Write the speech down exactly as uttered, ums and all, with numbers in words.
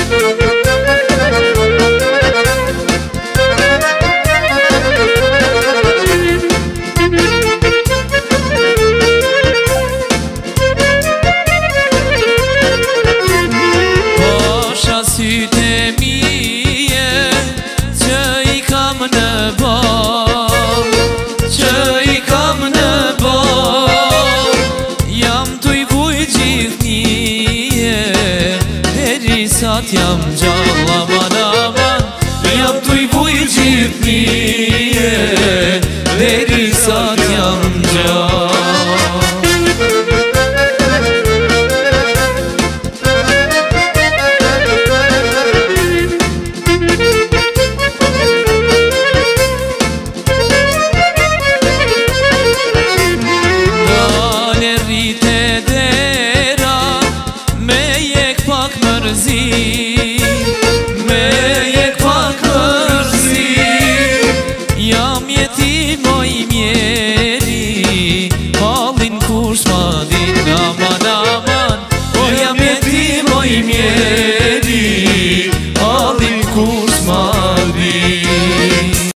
Jam gjall aman aman, jam t'u i vuj gjithnije, deri sa t'jam gjall. Dale rrite dera, me jek pak mërzi, aman aman, o jam jetim o i mjeri.